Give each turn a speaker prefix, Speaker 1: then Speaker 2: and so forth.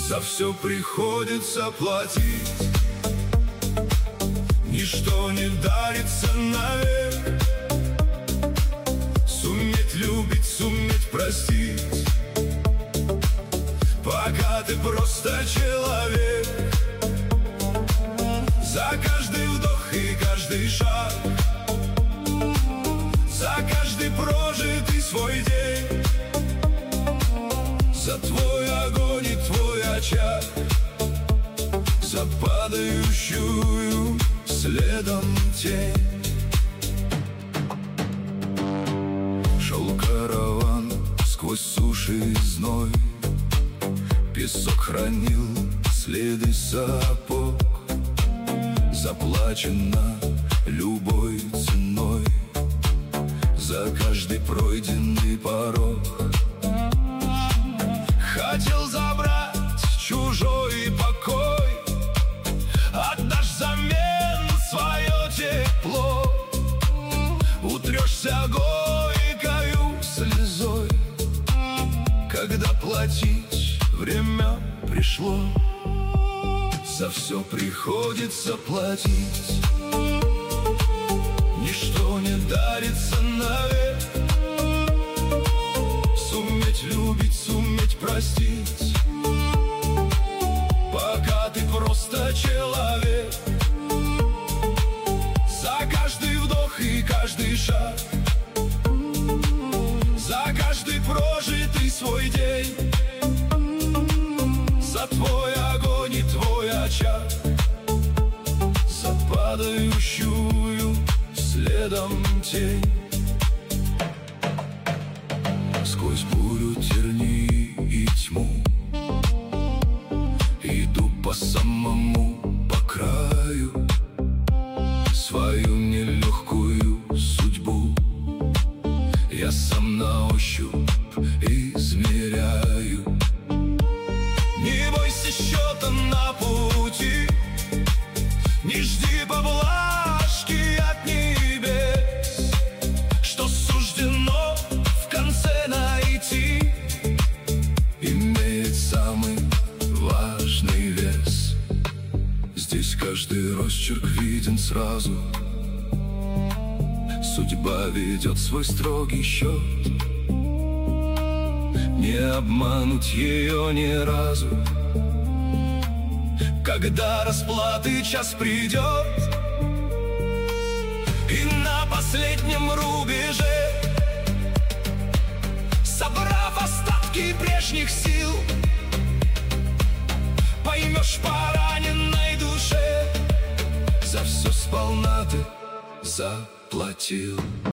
Speaker 1: За все приходится платить. Ничто не дарится навек. Суметь любить, суметь простить, пока ты просто человек. За каждый вдох и каждый шаг, за каждый прожитый свой день, за твой огонь и твой очаг, за падающую следом тень. Шел караван сквозь суши и зной, песок хранил следы сапог. Заплачено любой ценой за каждый пройденный порог. Хотел забрать чужой покой, отдашь взамен свое тепло. Утрешься горькою слезой, когда платить время пришло. За все приходится платить. Ничто не дарится навек. Суметь любить, суметь простить, пока ты просто человек. За каждый вдох и каждый шаг, за каждый прожитый свой день, за твой огонь и твой очаг, за падающую следом тень. Сквозь бурю, тернии и тьму иду по самому по краю. Свою нелегкую судьбу я сам на ощупь измеряю. Не бойся счета на пути, не жди поблажки от небес. Что суждено в конце найти, имеет самый важный вес. Здесь каждый росчерк виден сразу. Судьба ведет свой строгий счет. Не обмануть ее ни разу. Когда расплаты час придет, и на последнем рубеже, собрав остатки прежних сил, поймешь по раненной душе, за все сполна ты заплатил.